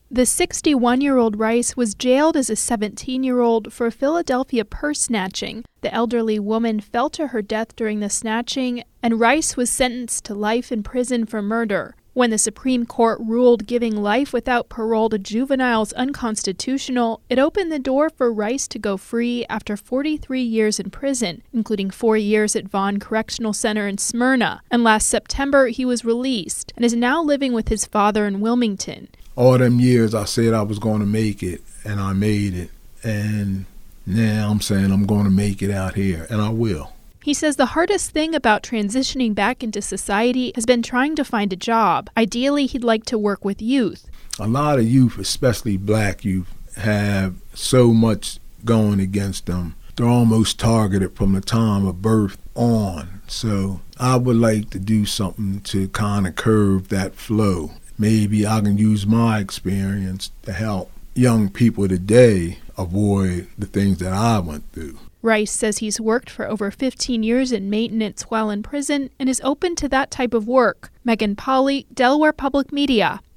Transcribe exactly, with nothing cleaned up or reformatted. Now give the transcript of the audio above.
The sixty-one-year-old Rice was jailed as a seventeen-year-old for Philadelphia purse snatching. The elderly woman fell to her death during the snatching, and Rice was sentenced to life in prison for murder. When the Supreme Court ruled giving life without parole to juveniles unconstitutional, it opened the door for Rice to go free after forty-three years in prison, including four years at Vaughn Correctional Center in Smyrna. And last September, he was released and is now living with his father in Wilmington. All them years I said I was going to make it, and I made it. And now I'm saying I'm going to make it out here, and I will. He says the hardest thing about transitioning back into society has been trying to find a job. Ideally, he'd like to work with youth. A lot of youth, especially black youth, have so much going against them. They're almost targeted from the time of birth on. So I would like to do something to kind of curve that flow. Maybe I can use my experience to help young people today avoid the things that I went through. Rice says he's worked for over fifteen years in maintenance while in prison and is open to that type of work. Megan Polly, Delaware Public Media.